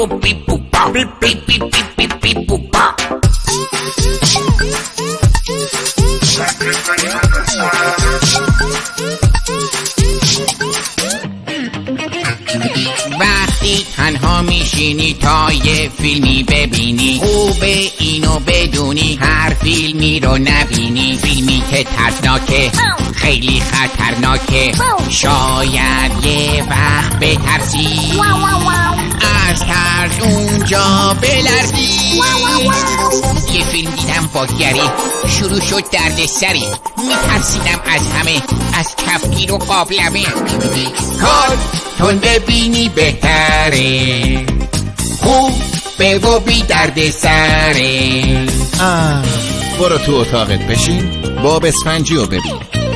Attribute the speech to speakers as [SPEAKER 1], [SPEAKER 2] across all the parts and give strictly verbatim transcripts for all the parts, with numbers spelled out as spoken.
[SPEAKER 1] وقتی تنها میشینی تا یه فیلمی ببینی، خوبه اینو بدونی هر فیلمی رو نبینی. فیلمی که ترسناکه، خیلی خطرناکه، شاید یه وقت بترسی، از ترس اونجا بلرزی. یه فیلم دیدم با گری، شروع شد درد سری، میترسیدم از همه، از کفگیر و قابلمه. کار تون ببینی بهتره، خوب به و بی درد سره.
[SPEAKER 2] آه برو تو اتاقت بشین، باب اسفنجی رو ببین.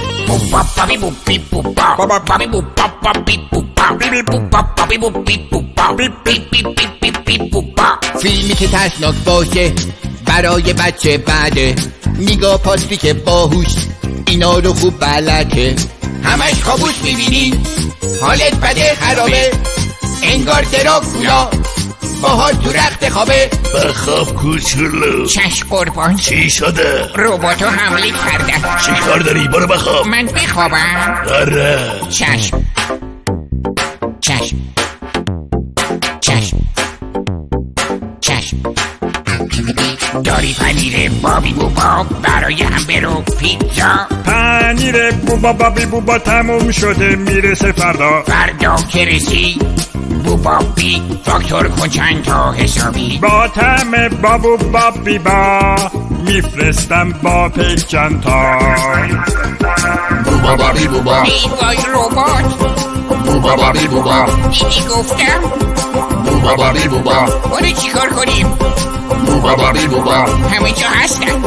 [SPEAKER 1] فیلمی که ترسناک باشه برای بچه بده، نگاه پاتریک باهوش اینا رو خوب بلده. همش کابوس میبینی، حالت بده خرابه، انگار دراکولا باهات تو رخت خوابه.
[SPEAKER 3] بخواب کوچولو.
[SPEAKER 1] چشم قربان.
[SPEAKER 3] چی شده؟
[SPEAKER 1] رباتو حمله کردن.
[SPEAKER 3] چی کار داری؟ برو بخواب.
[SPEAKER 1] من بخوابم؟
[SPEAKER 3] آره.
[SPEAKER 1] چشم چشم چشم چشم. داری پنیر بابی بوبا برای همبرو پیتزا؟
[SPEAKER 4] پنیر بوبا بابی بوبا تموم شده، میرسه فردا.
[SPEAKER 1] فردا که رسی بوبابی فاکتور کن چند تا حسابی.
[SPEAKER 4] با طعم بابو بابی با میفرستم با پیک چند تا.
[SPEAKER 3] بوبا بابی بوبا.
[SPEAKER 1] ای وای ربات.
[SPEAKER 3] بوبا بابی بوبا.
[SPEAKER 1] دیدی گفتم
[SPEAKER 3] بوبا بابی بوبا.
[SPEAKER 1] برو چی کار کنیم؟
[SPEAKER 3] بوبا بابی بوبا.
[SPEAKER 1] همه جا هستن.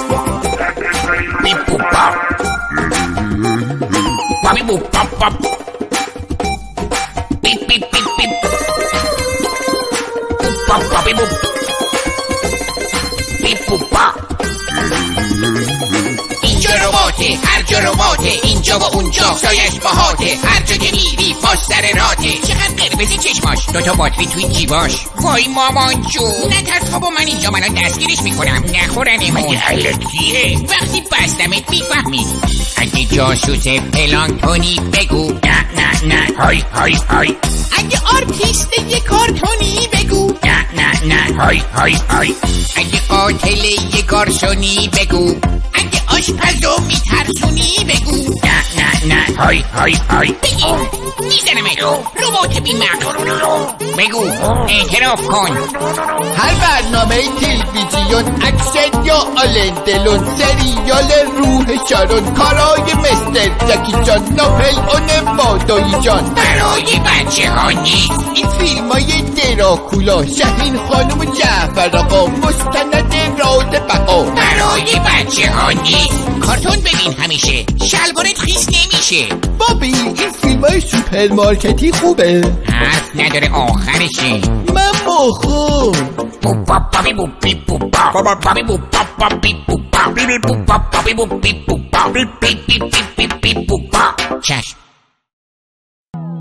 [SPEAKER 1] بی بوبا بابی بوبا باب. بی بی بی بی بوبا بابی بوب. بی بوبا. اینجا رباته، هر جا رباته، اینجا و اونجا سایش باهاته، هر جا که میری پاس سر راته. چقدر قرمزی چشماش، دوتا باتری توی جیباش. وای مامان جون نترس بابا، من اینجا منو دستگیرش میکنم، نخورنمون. مگه علکیه؟ وقتی بستمت میفهمی. اگه جاسوس پلانکتونی بگو نه نه نه های های های. اگه آرتیست یه کارتونی بگو نه نه نه های های های. اگه قاتل یه گارسونی بگو، اگه آشپزو میترسونی بگو نه نه نه های های های. بگی میزنم ربات بیمقل. بگو اعتراف کن. هر برنامه تلویزیون، اکشن یا آلندلون، سریال روح شارون، کارای مستر جکی جان، ناپل اون بادایی جان. برای بچه ها نیست این فیلم های دراکولا، شهین خانم و جعفر آقا، مستند راز بقا. برای بچه ها نیست، کارتون ببین همیشه، شلوارت خیس نمیشه.
[SPEAKER 5] بابی این فیلم های سوپرمارکتی خوبه؟
[SPEAKER 1] حرف نداره آخرشه.
[SPEAKER 5] من بخور.
[SPEAKER 1] بوبا بابی بوبی بوبا بابا بابی بوبا بابی بوبا بی بی بوبا بابی بوبی بوبا بی بی بی بی بی بوبا. چشم